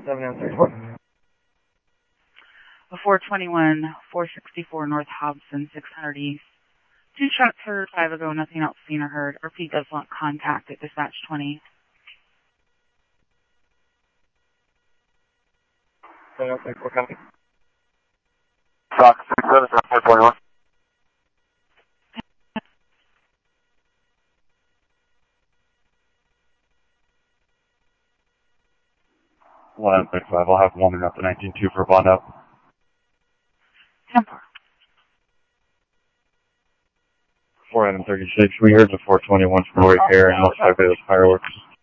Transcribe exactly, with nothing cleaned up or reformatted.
seven M thirty-four. four twenty-one, four sixty-four North Hobson, six hundred East. Two shots heard, five ago, nothing else seen or heard. Repeat, does want contact at dispatch twenty. seven M thirty-four coming. Fox six seven, four twenty-one. one thirty-five, I'll have one up to nineteen two for bond up. ten four. four thirty-six, we heard the four twenty-one from repair and looks like it was fireworks.